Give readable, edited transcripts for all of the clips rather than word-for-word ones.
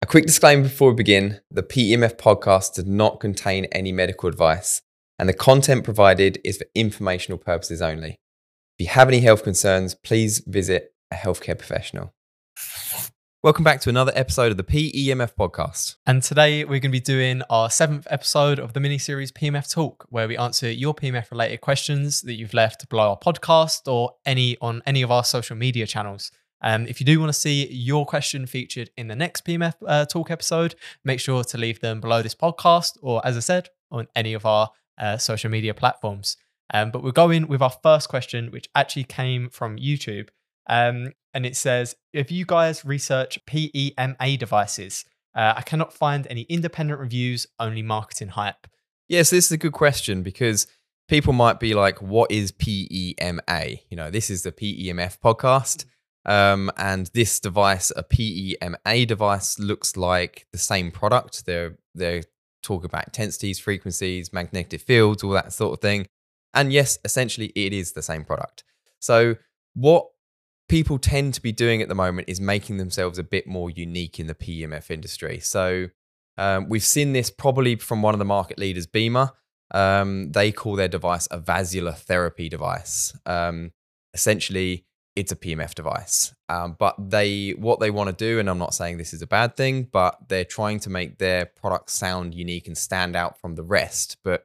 quick disclaimer before we begin. The PEMF podcast does not contain any medical advice, and the content provided is for informational purposes only. If you have any health concerns, please visit a healthcare professional. Welcome back to another episode of the PEMF podcast. And today we're going to be doing our 7th episode of the mini-series PEMF Talk, where we answer your PEMF related questions that you've left below our podcast or on any of our social media channels. If you do want to see your question featured in the next PEMF Talk episode, make sure to leave them below this podcast or, as I said, on any of our social media platforms. But we'll go in with our first question, which actually came from YouTube. And it says, if you guys research PEMA devices, I cannot find any independent reviews, only marketing hype. Yes, this is a good question because people might be like, what is PEMA? You know, this is the PEMF podcast. And this device, a PEMA device, looks like the same product. They're talking about intensities, frequencies, magnetic fields, all that sort of thing. And yes, essentially it is the same product. So what people tend to be doing at the moment is making themselves a bit more unique in the PEMF industry. So we've seen this probably from one of the market leaders, BEMA. They call their device a vascular therapy device. Essentially, it's a PEMF device. But what they want to do, and I'm not saying this is a bad thing, but they're trying to make their product sound unique and stand out from the rest. But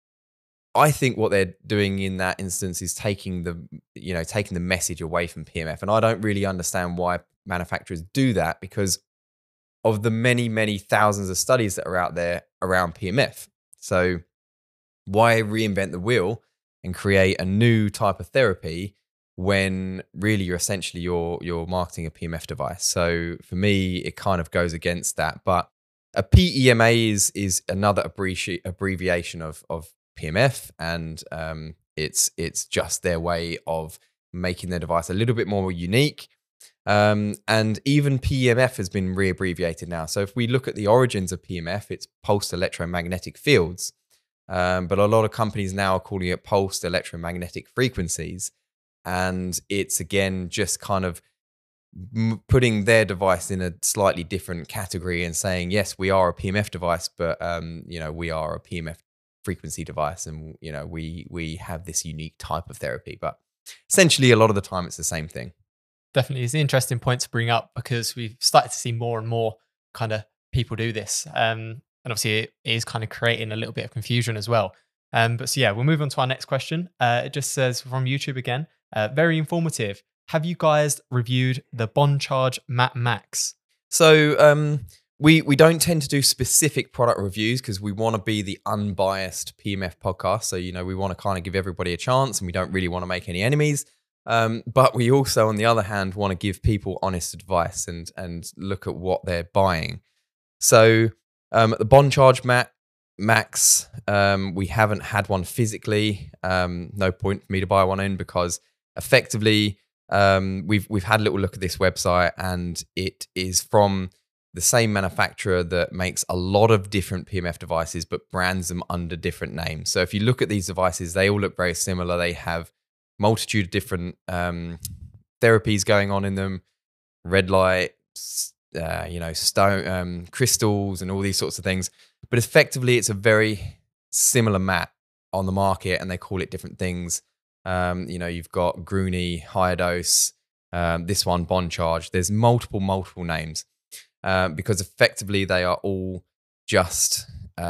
I think what they're doing in that instance is taking the message away from PEMF. And I don't really understand why manufacturers do that because of the many, many thousands of studies that are out there around PEMF. So why reinvent the wheel and create a new type of therapy when really you're marketing a PEMF device? So for me, it kind of goes against that. But a PEMA is another abbreviation of PEMF, and it's just their way of making their device a little bit more unique. And even PEMF has been re-abbreviated now. So if we look at the origins of PEMF, it's pulsed electromagnetic fields. But a lot of companies now are calling it pulsed electromagnetic frequencies. And it's, again, just kind of putting their device in a slightly different category and saying, yes, we are a PEMF device, but, we are a PEMF frequency device, and we have this unique type of therapy. But essentially, a lot of the time, it's the same thing. Definitely, it's an interesting point to bring up because we've started to see more and more kind of people do this, and obviously, it is kind of creating a little bit of confusion as well. But we'll move on to our next question. It just says from YouTube again, very informative. Have you guys reviewed the BondCharge Mat Max? So we don't tend to do specific product reviews because we want to be the unbiased PEMF podcast. So, we want to kind of give everybody a chance and we don't really want to make any enemies. But we also, on the other hand, want to give people honest advice and look at what they're buying. So the BondCharge Mat Max, we haven't had one physically. No point for me to buy one in because effectively we've had a little look at this website and it is from the same manufacturer that makes a lot of different PEMF devices, but brands them under different names. So if you look at these devices, they all look very similar. They have multitude of different therapies going on in them, red light, stone, crystals, and all these sorts of things. But effectively, it's a very similar mat on the market, and they call it different things. You've got Grüni, higher dose, this one, BondCharge. There's multiple names. Because effectively they are all just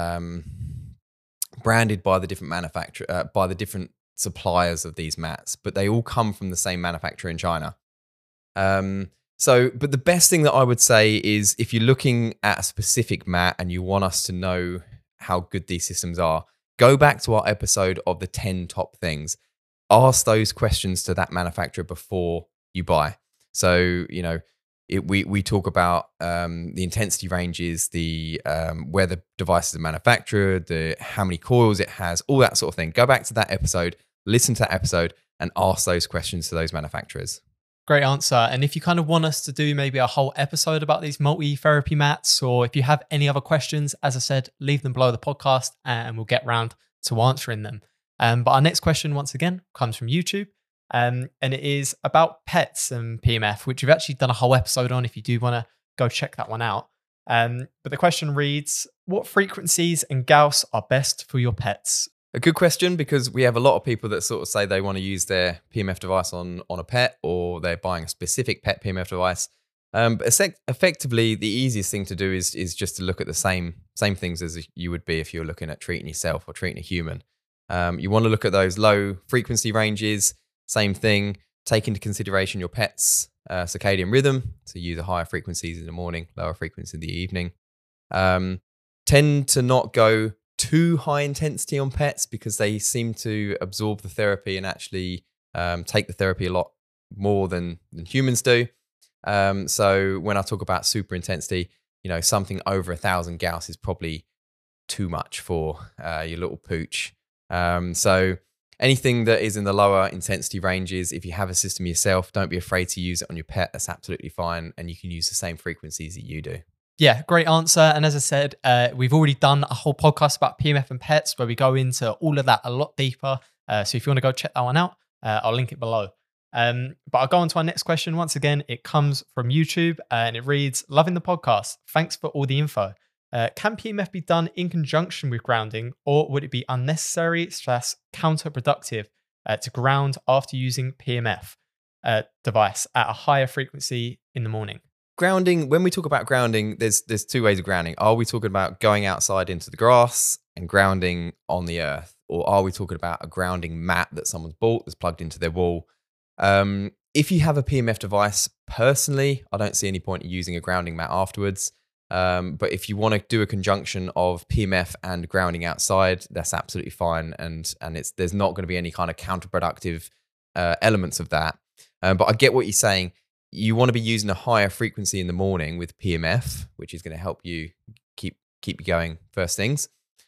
branded by the different manufacturer, by the different suppliers of these mats, but they all come from the same manufacturer in China. But the best thing that I would say is if you're looking at a specific mat and you want us to know how good these systems are, go back to our episode of the 10 top things. Ask those questions to that manufacturer before you buy. So, we talk about the intensity ranges, the where the devices are manufactured, how many coils it has, all that sort of thing. Go back to that episode, listen to that episode, and ask those questions to those manufacturers. Great answer. And if you kind of want us to do maybe a whole episode about these multi-therapy mats, or if you have any other questions, as I said, leave them below the podcast and we'll get round to answering them. But our next question, once again, comes from YouTube. And it is about pets and PEMF, which we've actually done a whole episode on if you do want to go check that one out. But the question reads, what frequencies and Gauss are best for your pets? A good question, because we have a lot of people that sort of say they want to use their PMF device on a pet, or they're buying a specific pet PMF device. But effectively, the easiest thing to do is just to look at the same things as you would be if you're looking at treating yourself or treating a human. You want to look at those low frequency ranges. Same thing. Take into consideration your pet's circadian rhythm. So use the higher frequencies in the morning, lower frequencies in the evening. Tend to not go too high intensity on pets, because they seem to absorb the therapy and actually take the therapy a lot more than humans do. So when I talk about super intensity, something over 1,000 Gauss is probably too much for your little pooch. So anything that is in the lower intensity ranges, if you have a system yourself, don't be afraid to use it on your pet. That's absolutely fine. And you can use the same frequencies that you do. Yeah, great answer. And as I said, we've already done a whole podcast about PMF and pets where we go into all of that a lot deeper. So if you want to go check that one out, I'll link it below. But I'll go on to our next question. Once again, it comes from YouTube and it reads, loving the podcast. Thanks for all the info. Can PMF be done in conjunction with grounding, or would it be unnecessary / counterproductive to ground after using PMF device at a higher frequency in the morning? Grounding, when we talk about grounding, there's two ways of grounding. Are we talking about going outside into the grass and grounding on the earth? Or are we talking about a grounding mat that someone's bought that's plugged into their wall? If you have a PMF device, personally, I don't see any point in using a grounding mat afterwards. But if you want to do a conjunction of PMF and grounding outside, that's absolutely fine. And there's not going to be any kind of counterproductive elements of that. But I get what you're saying. You want to be using a higher frequency in the morning with PMF, which is going to help you keep you going first things.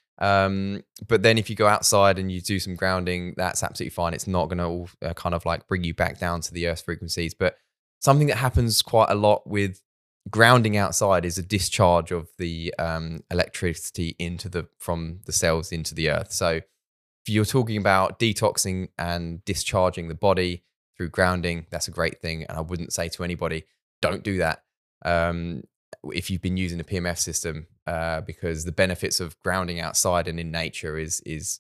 But then if you go outside and you do some grounding, that's absolutely fine. It's not going to kind of like bring you back down to the Earth's frequencies. But something that happens quite a lot with grounding outside is a discharge of the electricity from the cells into the Earth. So if you're talking about detoxing and discharging the body through grounding, that's a great thing. And I wouldn't say to anybody, don't do that if you've been using a PMF system, because the benefits of grounding outside and in nature is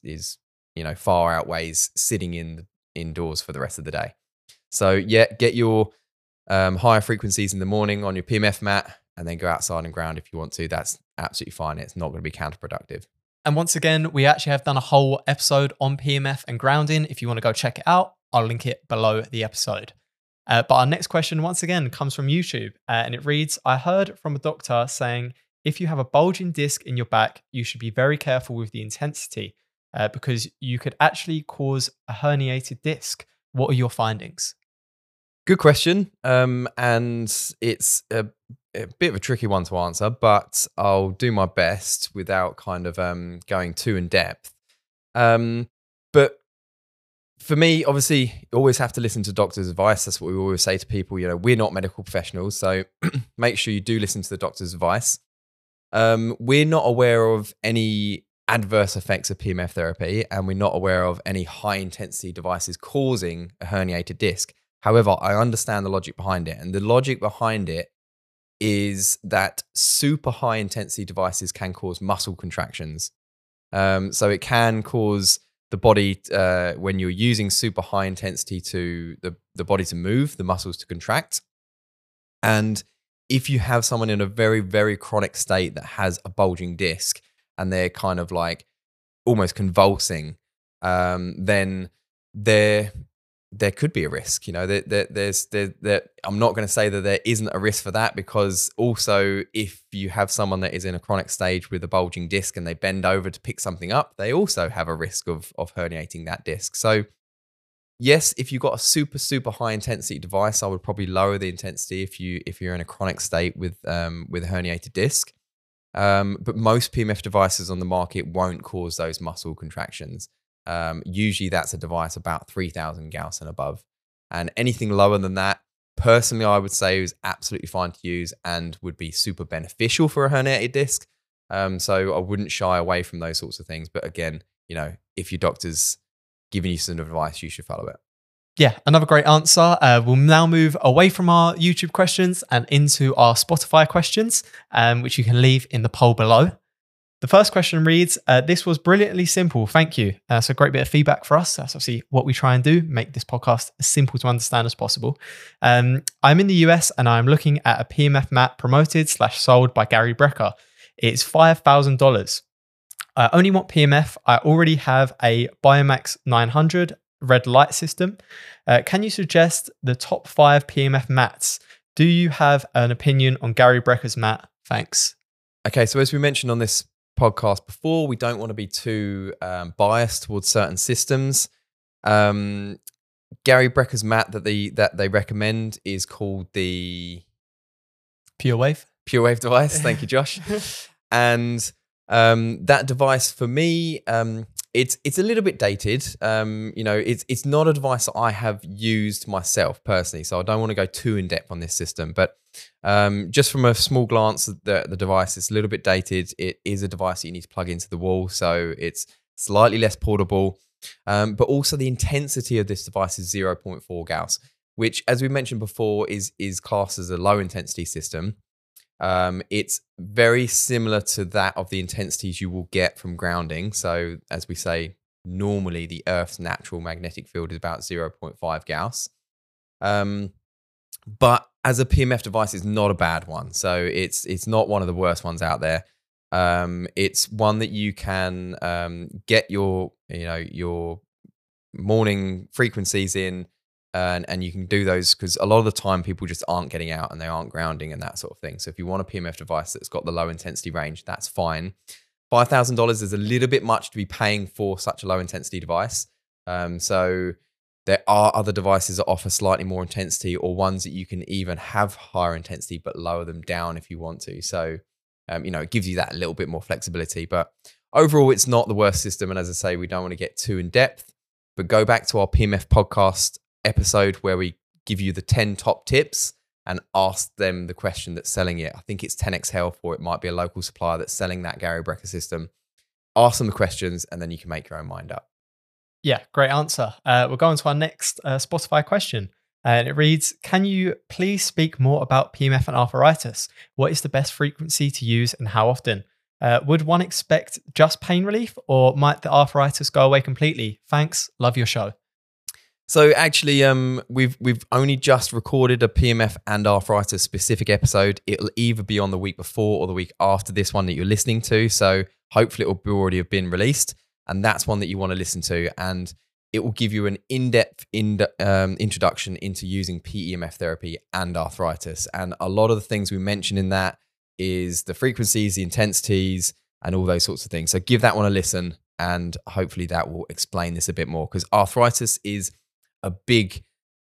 far outweighs sitting indoors for the rest of the day. So yeah, get your higher frequencies in the morning on your PMF mat, and then go outside and ground if you want to. That's absolutely fine. It's not going to be counterproductive. And once again, we actually have done a whole episode on PMF and grounding. If you want to go check it out, I'll link it below the episode. But our next question, once again, comes from YouTube. And it reads, I heard from a doctor saying, if you have a bulging disc in your back, you should be very careful with the intensity because you could actually cause a herniated disc. What are your findings? Good question. And it's a bit of a tricky one to answer, but I'll do my best without kind of going too in depth. But for me, obviously, you always have to listen to doctor's advice. That's what we always say to people. We're not medical professionals, so make sure you do listen to the doctor's advice. We're not aware of any adverse effects of PMF therapy, and we're not aware of any high intensity devices causing a herniated disc. However, I understand the logic behind it, and the logic behind it is that super high intensity devices can cause muscle contractions. So it can cause the body, when you're using super high intensity to the body to move, the muscles to contract. And if you have someone in a very, very chronic state that has a bulging disc and they're kind of like almost convulsing, then there could be a risk. I'm not going to say that there isn't a risk for that, because also if you have someone that is in a chronic stage with a bulging disc and they bend over to pick something up, they also have a risk of herniating that disc. So yes, if you've got a super, super high intensity device, I would probably lower the intensity if you're in a chronic state with a herniated disc. But most PMF devices on the market won't cause those muscle contractions. Usually that's a device about 3,000 Gauss and above. And anything lower than that, personally, I would say is absolutely fine to use and would be super beneficial for a herniated disc. So I wouldn't shy away from those sorts of things. But again, if your doctor's giving you some advice, you should follow it. Yeah, another great answer. We'll now move away from our YouTube questions and into our Spotify questions, which you can leave in the poll below. The first question reads, this was brilliantly simple. Thank you. So a great bit of feedback for us. That's obviously what we try and do, make this podcast as simple to understand as possible. I'm in the US and I'm looking at a PMF mat promoted/sold by Gary Brecka. It's $5,000. I only want PMF. I already have a Biomax 900 red light system. Can you suggest the top 5 PMF mats? Do you have an opinion on Gary Brecka's mat? Thanks. Okay, so as we mentioned on this podcast before, we don't want to be too biased towards certain systems. Gary Brecka's mat that they recommend is called the PureWave device. Thank you, Josh. And that device for me, it's a little bit dated. It's not a device that I have used myself personally, so I don't want to go too in depth on this system. But just from a small glance at the device, it's a little bit dated. It is a device that you need to plug into the wall, so it's slightly less portable. But also the intensity of this device is 0.4 Gauss, which, as we mentioned before, is classed as a low intensity system. It's very similar to that of the intensities you will get from grounding. So as we say, normally the Earth's natural magnetic field is about 0.5 Gauss. But as a PMF device, it's not a bad one. So it's not one of the worst ones out there. It's one that you can get your morning frequencies in. And you can do those because a lot of the time people just aren't getting out and they aren't grounding and that sort of thing. So if you want a PMF device that's got the low intensity range, that's fine. $5,000 is a little bit much to be paying for such a low intensity device. So there are other devices that offer slightly more intensity, or ones that you can even have higher intensity but lower them down if you want to. So it gives you that little bit more flexibility. But overall, it's not the worst system. And as I say, we don't want to get too in depth, but go back to our PMF podcast episode where we give you the 10 top tips and ask them the question that's selling it. I think it's 10X Health, or it might be a local supplier that's selling that Gary Brecka system. Ask them the questions and then you can make your own mind up. Yeah, great answer. We'll go on to our next Spotify question. And it reads, can you please speak more about PMF and arthritis? What is the best frequency to use and how often? Would one expect just pain relief, or might the arthritis go away completely? Thanks. Love your show. So actually, we've only just recorded a PMF and arthritis specific episode. It'll either be on the week before or the week after this one that you're listening to. So hopefully it will already have been released, and that's one that you want to listen to. And it will give you an in-depth introduction into using PEMF therapy and arthritis. And a lot of the things we mentioned in that is the frequencies, the intensities, and all those sorts of things. So give that one a listen, and hopefully that will explain this a bit more, because arthritis is a big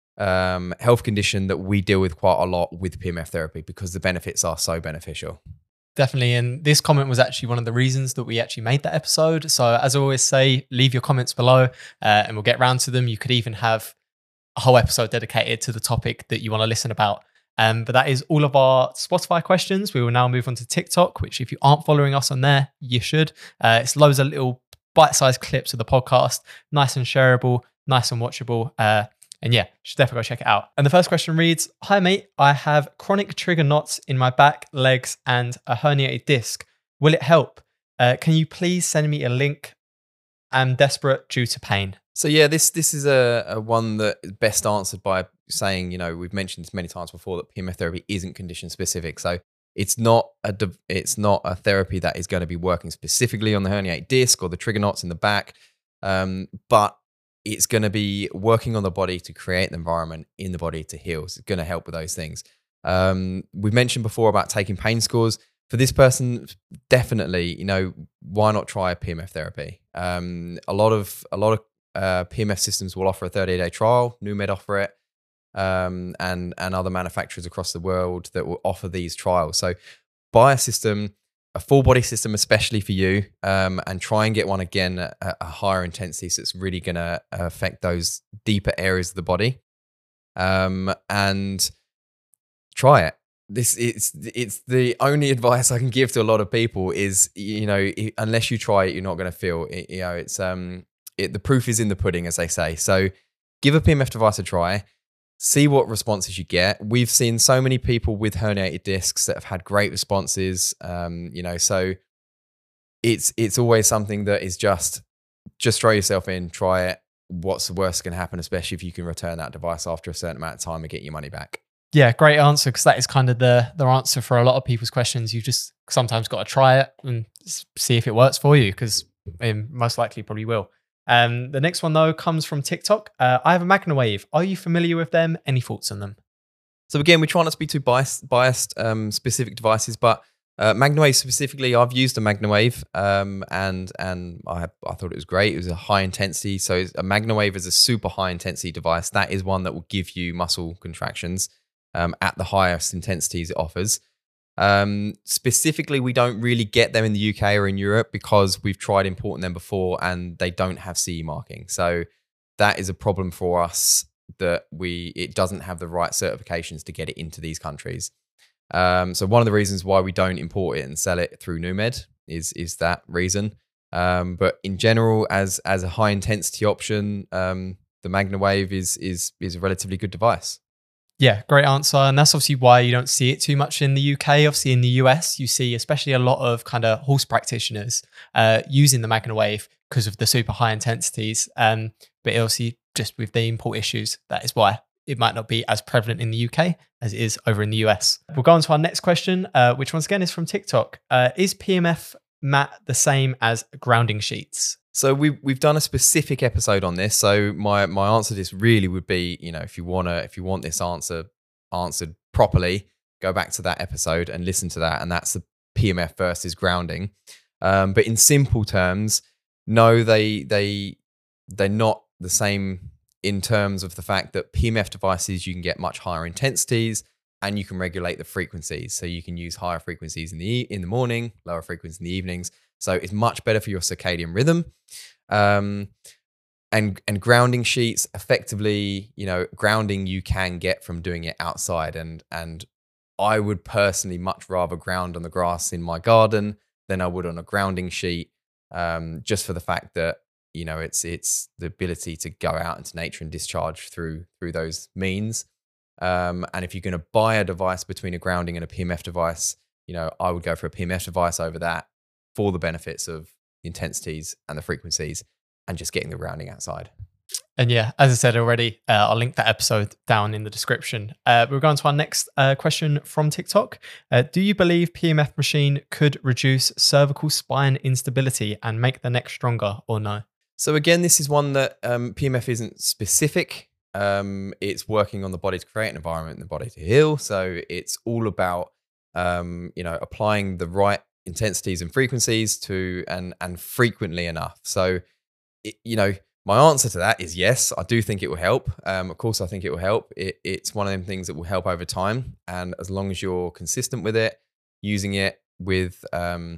health condition that we deal with quite a lot with PMF therapy because the benefits are so beneficial. Definitely. And this comment was actually one of the reasons that we actually made that episode. So as I always say, leave your comments below and we'll get round to them. You could even have a whole episode dedicated to the topic that you want to listen about. But that is all of our Spotify questions. We will now move on to TikTok, which if you aren't following us on there, you should. It's loads of little bite-sized clips of the podcast, nice and shareable, nice and watchable. And yeah, should definitely go check it out. And the first question reads, hi mate, I have chronic trigger knots in my back, legs, and a herniated disc. Will it help? Can you please send me a link? I'm desperate due to pain. So yeah, this is a one that is best answered by saying, we've mentioned this many times before that PMF therapy isn't condition specific. So it's not a therapy that is going to be working specifically on the herniated disc or the trigger knots in the back. But it's going to be working on the body to create the environment in the body to heal. So it's going to help with those things. We've mentioned before about taking pain scores. For this person, definitely, why not try a PMF therapy? A lot of PMF systems will offer a 30-day trial. NewMed offer it, and other manufacturers across the world that will offer these trials. So buy a system, a full body system, especially for you, and try and get one again at a higher intensity. So it's really going to affect those deeper areas of the body, and try it. It's the only advice I can give to a lot of people is, unless you try it, you're not going to feel it. The proof is in the pudding, as they say. So give a PMF device a try. See what responses you get. We've seen so many people with herniated discs that have had great responses. So it's always something that is just throw yourself in, try it. What's the worst going to happen, especially if you can return that device after a certain amount of time and get your money back? Yeah, great answer, because that is kind of the answer for a lot of people's questions. You just sometimes got to try it and see if it works for you, because it most likely probably will. The next one, though, comes from TikTok. I have a MagnaWave. Are you familiar with them? Any thoughts on them? So again, we try not to be too biased specific devices, but MagnaWave specifically, I've used a MagnaWave, and I thought it was great. It was a high intensity. So a MagnaWave is a super high intensity device. That is one that will give you muscle contractions at the highest intensities it offers. Specifically, we don't really get them in the UK or in Europe because we've tried importing them before and they don't have CE marking. So that is a problem for us, that it doesn't have the right certifications to get it into these countries. So one of the reasons why we don't import it and sell it through NewMed is that reason. But in general, as a high intensity option, the MagnaWave is a relatively good device. Yeah, great answer. And that's obviously why you don't see it too much in the UK. Obviously in the US, you see especially a lot of kind of horse practitioners using the MagnaWave because of the super high intensities. But obviously just with the import issues, that is why it might not be as prevalent in the UK as it is over in the US. We'll go on to our next question, which once again is from TikTok. Is PMF mat the same as grounding sheets? So we've done a specific episode on this. So my answer to this really would be, if you want this answer answered properly, go back to that episode and listen to that. And that's the PMF versus grounding. But in simple terms, no, they're not the same in terms of the fact that PMF devices, you can get much higher intensities and you can regulate the frequencies. So you can use higher frequencies in the morning, lower frequencies in the evenings. So it's much better for your circadian rhythm. And grounding sheets, effectively, grounding you can get from doing it outside. And I would personally much rather ground on the grass in my garden than I would on a grounding sheet, just for the fact that, it's the ability to go out into nature and discharge through those means. And if you're going to buy a device between a grounding and a PMF device, I would go for a PMF device over that, for the benefits of the intensities and the frequencies and just getting the grounding outside. And yeah, as I said already, I'll link that episode down in the description. We're going to our next question from TikTok. Do you believe PMF machine could reduce cervical spine instability and make the neck stronger, or no? So again, this is one that PMF isn't specific. It's working on the body to create an environment and the body to heal. So it's all about, applying the right intensities and frequencies to and frequently enough. So, my answer to that is yes. I do think it will help. Of course, I think it will help. It's one of them things that will help over time, and as long as you're consistent with it, using it with the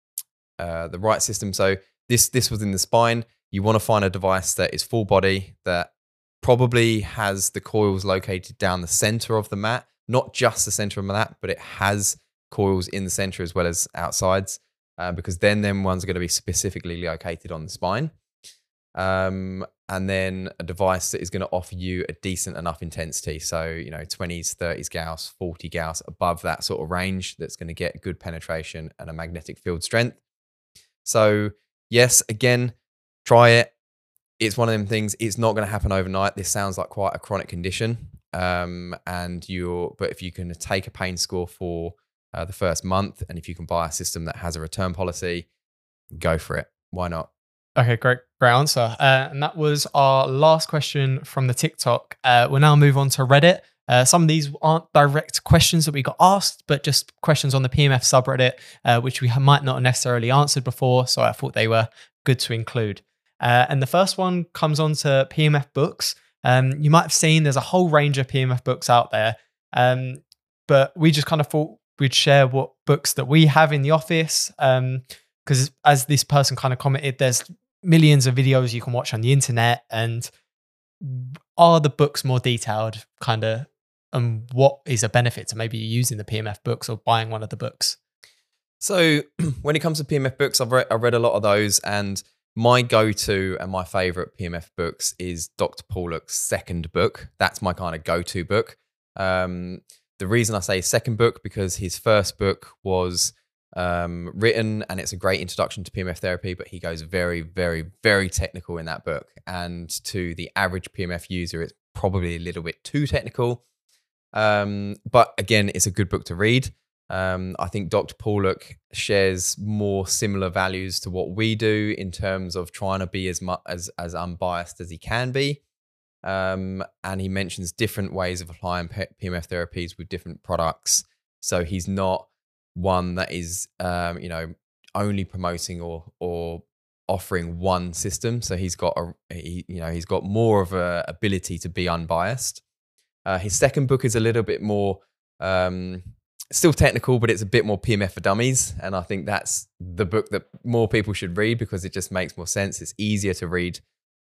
right system. So this was in the spine. You want to find a device that is full body, that probably has the coils located down the center of the mat, not just the center of the mat, but it has coils in the center as well as outsides, because then ones are going to be specifically located on the spine. And then a device that is going to offer you a decent enough intensity. So, 20s, 30s Gauss, 40 Gauss, above that sort of range, that's going to get good penetration and a magnetic field strength. So yes, again, try it. It's one of them things. It's not going to happen overnight. This sounds like quite a chronic condition. But if you can take a pain score for the first month, and if you can buy a system that has a return policy, go for it. Why not? Okay, great answer. And that was our last question from the TikTok. We'll now move on to Reddit. Some of these aren't direct questions that we got asked, but just questions on the PMF subreddit, which we might not have necessarily answered before. So I thought they were good to include. And the first one comes on to PMF books. You might have seen there's a whole range of PMF books out there. But we just kind of thought we'd share what books that we have in the office. Because as this person kind of commented, there's millions of videos you can watch on the internet. And are the books more detailed, kind of, and what is a benefit to maybe using the PMF books or buying one of the books? So when it comes to PMF books, I've read a lot of those, and my go-to and my favorite PMF books is Dr. Paulick's second book. That's my kind of go-to book. The reason I say second book, because his first book was written and it's a great introduction to PMF therapy, but he goes very, very, very technical in that book. And to the average PMF user, it's probably a little bit too technical. But again, it's a good book to read. I think Dr. Paulick shares more similar values to what we do in terms of trying to be as much as unbiased as he can be. And he mentions different ways of applying PMF therapies with different products. So he's not one that is, only promoting or offering one system. So he's got he's got more of a ability to be unbiased. His second book is a little bit more, still technical, but it's a bit more PMF for dummies. And I think that's the book that more people should read because it just makes more sense. It's easier to read.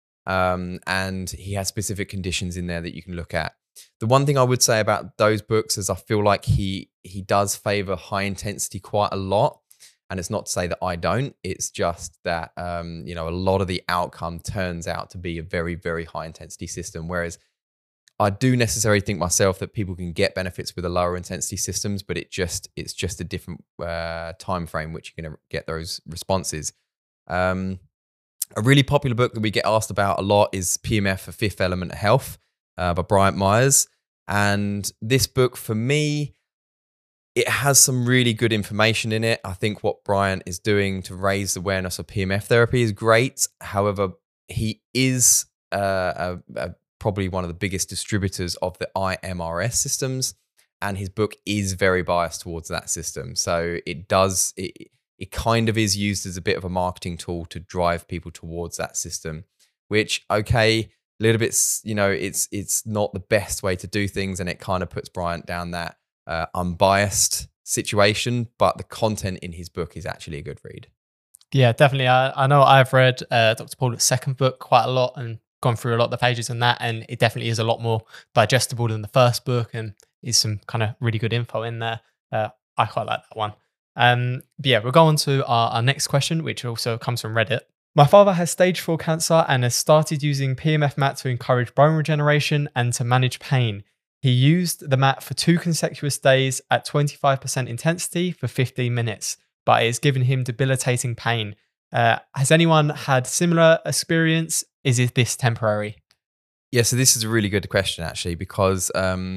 And he has specific conditions in there that you can look at. The one thing I would say about those books is I feel like he does favor high intensity quite a lot. And it's not to say that I don't, it's just that, a lot of the outcome turns out to be a very, very high intensity system. Whereas I do necessarily think myself that people can get benefits with the lower intensity systems, but it's just a different time frame which you're going to get those responses. A really popular book that we get asked about a lot is PMF for Fifth Element Health by Bryant Myers. And this book, for me, it has some really good information in it. I think what Bryant is doing to raise the awareness of PMF therapy is great. However, he is probably one of the biggest distributors of the IMRS systems, and his book is very biased towards that system. So it kind of is used as a bit of a marketing tool to drive people towards that system, which, okay, a little bit, it's not the best way to do things, and it kind of puts Bryant down that unbiased situation, but the content in his book is actually a good read. Yeah, definitely. I know I've read Dr. Paulick's second book quite a lot and gone through a lot of the pages on that, and it definitely is a lot more digestible than the first book and is some kind of really good info in there. I quite like that one. But yeah, we'll go on to our next question, which also comes from Reddit. My father has stage 4 cancer and has started using PMF mat to encourage bone regeneration and to manage pain. He used the mat for 2 consecutive days at 25% intensity for 15 minutes, but it has given him debilitating pain. Has anyone had similar experience? Is this temporary? Yeah, so this is a really good question, actually, because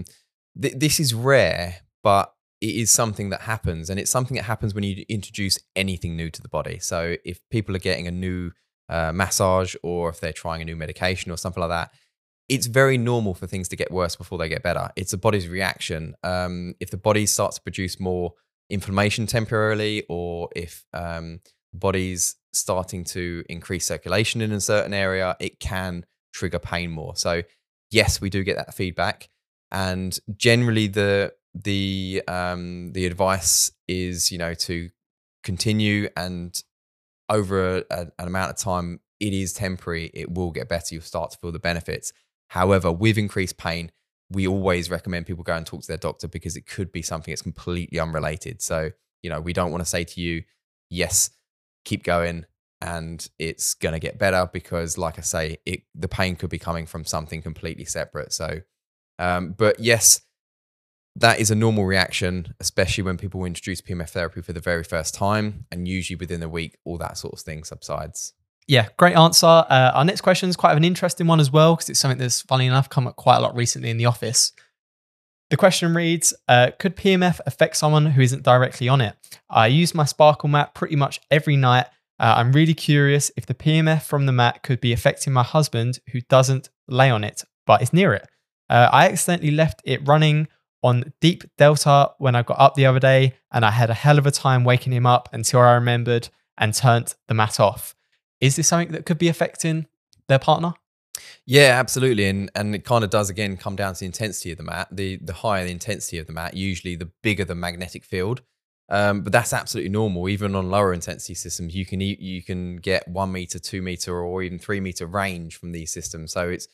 this is rare, but it is something that happens. And it's something that happens when you introduce anything new to the body. So if people are getting a new massage, or if they're trying a new medication or something like that, it's very normal for things to get worse before they get better. It's the body's reaction. If the body starts to produce more inflammation temporarily, or if the body's starting to increase circulation in a certain area, it can trigger pain more. So yes, we do get that feedback. And generally the advice is, to continue, and over an amount of time, it is temporary. It will get better. You'll start to feel the benefits. However, with increased pain, we always recommend people go and talk to their doctor, because it could be something that's completely unrelated. So, we don't want to say to you, yes, keep going and it's going to get better, because like I say, the pain could be coming from something completely separate. So, but yes, that is a normal reaction, especially when people introduce PMF therapy for the very first time, and usually within a week, all that sort of thing subsides. Yeah, great answer. Our next question is quite an interesting one as well, because it's something that's, funny enough, come up quite a lot recently in the office. The question reads, could PMF affect someone who isn't directly on it? I use my sparkle mat pretty much every night. I'm really curious if the PMF from the mat could be affecting my husband, who doesn't lay on it, but is near it. I accidentally left it running on deep delta when I got up the other day, and I had a hell of a time waking him up until I remembered and turned the mat off. Is this something that could be affecting their partner? Yeah, absolutely. And it kind of does, again, come down to the intensity of the mat. The higher the intensity of the mat, usually the bigger the magnetic field. But that's absolutely normal. Even on lower intensity systems, you can get 1 meter, 2 meter, or even 3 meter range from these systems. So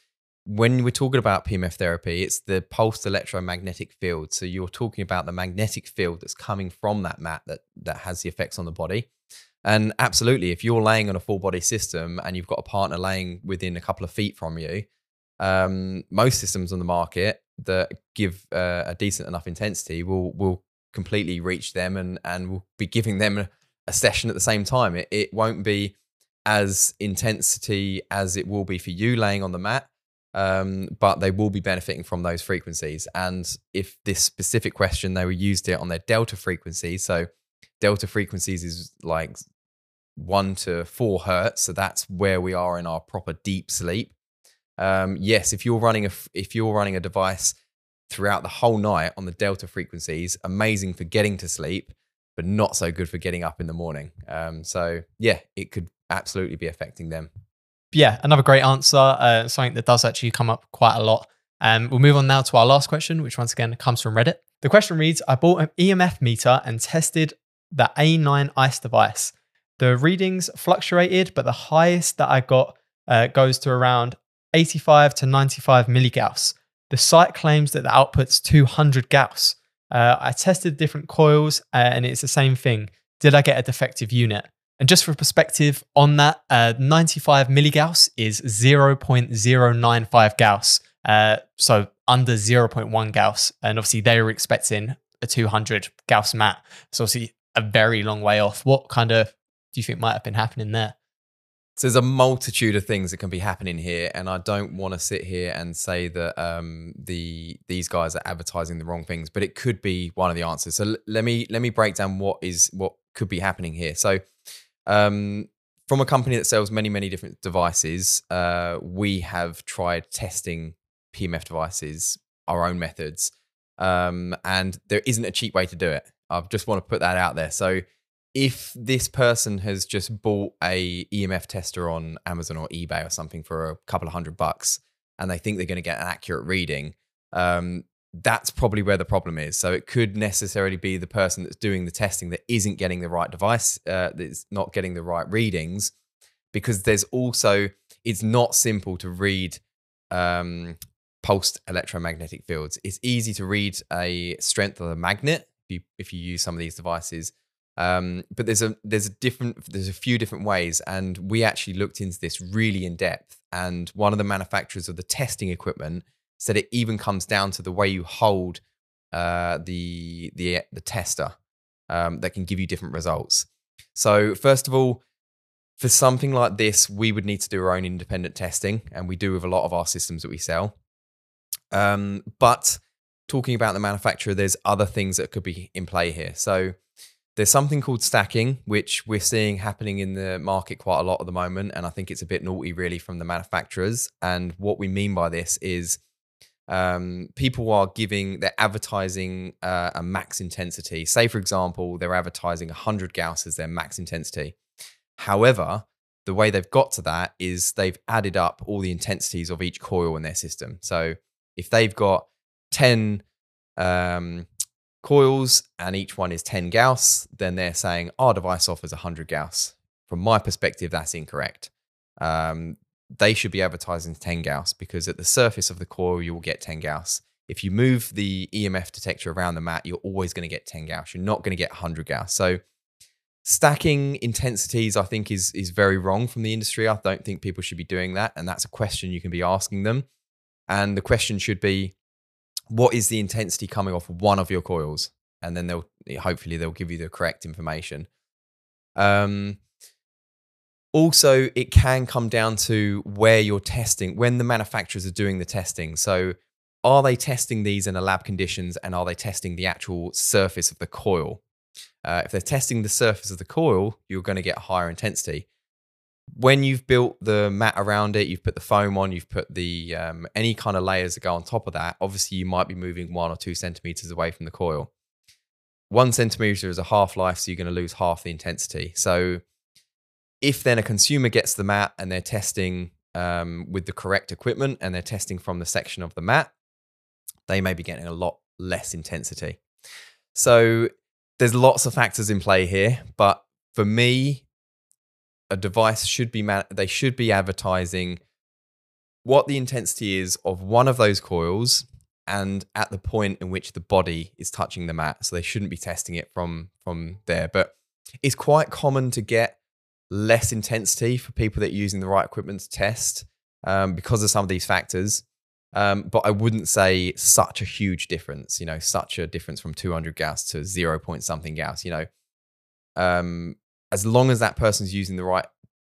when we're talking about PMF therapy, it's the pulsed electromagnetic field. So you're talking about the magnetic field that's coming from that mat that has the effects on the body. And absolutely, if you're laying on a full body system and you've got a partner laying within a couple of feet from you, most systems on the market that give a decent enough intensity will completely reach them and will be giving them a session at the same time. It won't be as intensity as it will be for you laying on the mat, but they will be benefiting from those frequencies. And if this specific question, they were used it on their delta frequencies. So delta frequencies is like 1 to 4 hertz. So that's where we are in our proper deep sleep. Yes, if you're running a device throughout the whole night on the delta frequencies, amazing for getting to sleep, but not so good for getting up in the morning. So yeah, it could absolutely be affecting them. Yeah, another great answer. Something that does actually come up quite a lot. We'll move on now to our last question, which once again comes from Reddit. The question reads, I bought an EMF meter and tested the A9 ICE device. The readings fluctuated, but the highest that I got goes to around 85 to 95 milligauss. The site claims that the output's 200 gauss. I tested different coils and it's the same thing. Did I get a defective unit? And just for perspective on that, 95 milligauss is 0.095 gauss. So under 0.1 gauss. And obviously they were expecting a 200 gauss mat. So obviously a very long way off. What kind of do you think might have been happening there? So there's a multitude of things that can be happening here, and I don't want to sit here and say that these guys are advertising the wrong things, but it could be one of the answers. So let me break down what could be happening here. So from a company that sells many different devices, we have tried testing PMF devices, our own methods, and there isn't a cheap way to do it. I just want to put that out there. So if this person has just bought a EMF tester on Amazon or eBay or something for a couple of $100 and they think they're going to get an accurate reading, that's probably where the problem is. So it could necessarily be the person that's doing the testing that isn't getting the right device, that's not getting the right readings, because it's not simple to read pulsed electromagnetic fields. It's easy to read a strength of a magnet if you use some of these devices. But there's a few different ways, and we actually looked into this really in depth. And one of the manufacturers of the testing equipment said it even comes down to the way you hold the tester that can give you different results. So first of all, for something like this, we would need to do our own independent testing, and we do with a lot of our systems that we sell. But talking about the manufacturer, there's other things that could be in play here. So there's something called stacking, which we're seeing happening in the market quite a lot at the moment. And I think it's a bit naughty really from the manufacturers. And what we mean by this is people they're advertising a max intensity. Say, for example, they're advertising 100 Gauss as their max intensity. However, the way they've got to that is they've added up all the intensities of each coil in their system. So if they've got 10 coils and each one is 10 Gauss, then they're saying our device offers 100 Gauss. From my perspective, that's incorrect. They should be advertising 10 Gauss because at the surface of the coil, you will get 10 Gauss. If you move the EMF detector around the mat, you're always going to get 10 Gauss. You're not going to get 100 Gauss. So stacking intensities, I think, is very wrong from the industry. I don't think people should be doing that. And that's a question you can be asking them. And the question should be, what is the intensity coming off one of your coils? And then hopefully they'll give you the correct information. Also, it can come down to where you're testing, when the manufacturers are doing the testing. So are they testing these in a lab conditions, and are they testing the actual surface of the coil? If they're testing the surface of the coil, you're going to get a higher intensity. When you've built the mat around it, you've put the foam on, you've put the any kind of layers that go on top of that, obviously you might be moving 1 or 2 centimeters away from the coil. 1 centimeter is a half-life, so you're going to lose half the intensity. So if then a consumer gets the mat and they're testing with the correct equipment and they're testing from the section of the mat, they may be getting a lot less intensity. So there's lots of factors in play here, but for me, a device should be advertising what the intensity is of one of those coils and at the point in which the body is touching the mat. So they shouldn't be testing it from there. But it's quite common to get less intensity for people that are using the right equipment to test because of some of these factors. But I wouldn't say such a huge difference, such a difference from 200 Gauss to 0 point something Gauss, as long as that person's using the right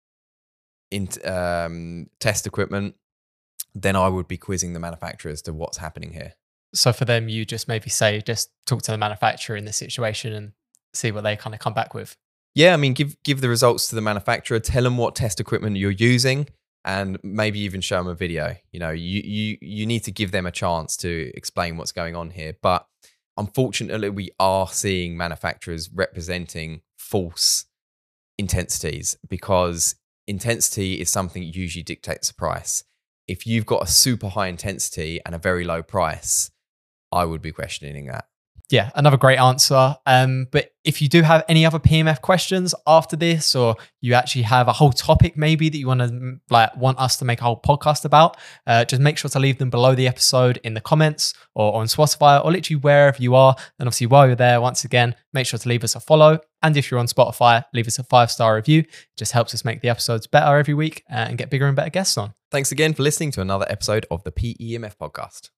test equipment, then I would be quizzing the manufacturer as to what's happening here. So for them, you just maybe say, just talk to the manufacturer in this situation and see what they kind of come back with. Yeah, I mean, give the results to the manufacturer, tell them what test equipment you're using, and maybe even show them a video. You need to give them a chance to explain what's going on here. But unfortunately, we are seeing manufacturers representing false intensities because intensity is something that usually dictates the price. If you've got a super high intensity and a very low price, I would be questioning that. Yeah, another great answer. But if you do have any other PMF questions after this, or you actually have a whole topic maybe that you want us to make a whole podcast about, just make sure to leave them below the episode in the comments or on Spotify or literally wherever you are. And obviously while you're there, once again, make sure to leave us a follow. And if you're on Spotify, leave us a 5-star review. It just helps us make the episodes better every week and get bigger and better guests on. Thanks again for listening to another episode of the PEMF podcast.